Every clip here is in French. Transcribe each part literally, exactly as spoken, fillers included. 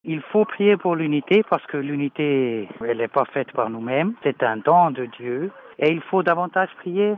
Il faut prier pour l'unité parce que l'unité, elle n'est pas faite par nous-mêmes. C'est un don de Dieu. Et il faut davantage prier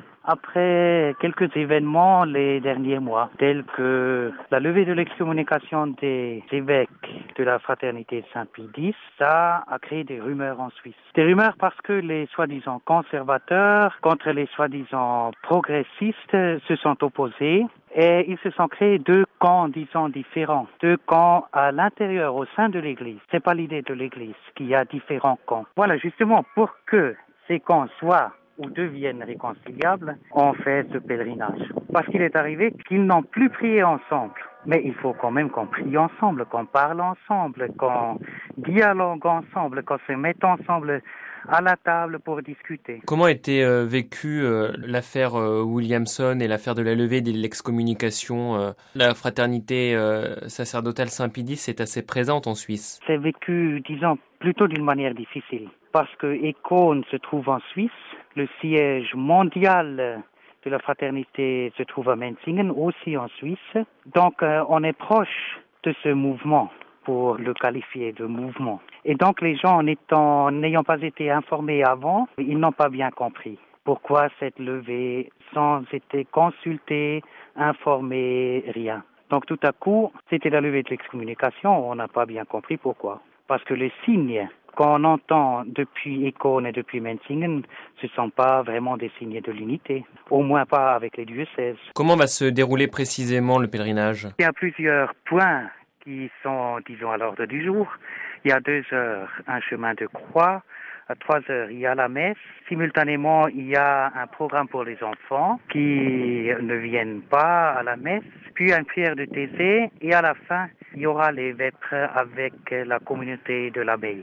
après quelques événements les derniers mois, tels que la levée de l'excommunication des évêques de la fraternité Saint-Pie X. Ça a créé des rumeurs en Suisse. Des rumeurs parce que les soi-disant conservateurs contre les soi-disant progressistes se sont opposés. Et ils se sont créés deux camps, disons, différents. Deux camps à l'intérieur, au sein de l'Église. C'est pas l'idée de l'Église qu'il y a différents camps. Voilà, justement, pour que ces camps soient ou deviennent réconciliables, on fait ce pèlerinage. Parce qu'il est arrivé qu'ils n'ont plus prié ensemble. Mais il faut quand même qu'on prie ensemble, qu'on parle ensemble, qu'on dialogue ensemble, qu'on se mette ensemble à la table pour discuter. Comment était euh, vécue euh, l'affaire euh, Williamson et l'affaire de la levée de l'excommunication euh, La fraternité euh, sacerdotale Saint-Pie X est assez présente en Suisse. C'est vécu, disons, plutôt d'une manière difficile. Parce que Ecône se trouve en Suisse, le siège mondial de la fraternité se trouve à Menzingen, aussi en Suisse. Donc, euh, on est proche de ce mouvement, pour le qualifier de mouvement. Et donc, les gens, en étant, n'ayant pas été informés avant, ils n'ont pas bien compris pourquoi cette levée, sans être consultés, informés, rien. Donc, tout à coup, c'était la levée de l'excommunication, on n'a pas bien compris pourquoi. Parce que les signes qu'on entend depuis Ecône et depuis Menzingen, ce ne sont pas vraiment des signes de l'unité, au moins pas avec les diocèses. Comment va se dérouler précisément le pèlerinage ? Il y a plusieurs points qui sont, disons, à l'ordre du jour. Il y a deux heures, un chemin de croix. À trois heures, il y a la messe. Simultanément, il y a un programme pour les enfants qui ne viennent pas à la messe. Puis une prière de thésée. Et à la fin, il y aura les vêpres avec la communauté de l'abbaye.